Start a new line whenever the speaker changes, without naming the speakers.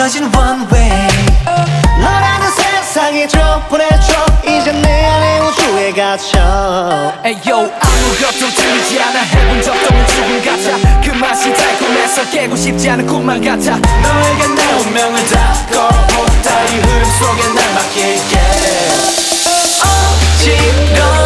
이어진 one way 너라는 세상에 줘 보내줘 이제 내 안에 우주에 갇혀
에이요 아무것도 들리지 않아 해본 적도 없는 죽음 같아 그 맛이 달콤해서 깨고 싶지 않은 꿈만 같아
너에게 내 운명을 다 걸어보다 이 흐름 속에 날 맡길게 어지러워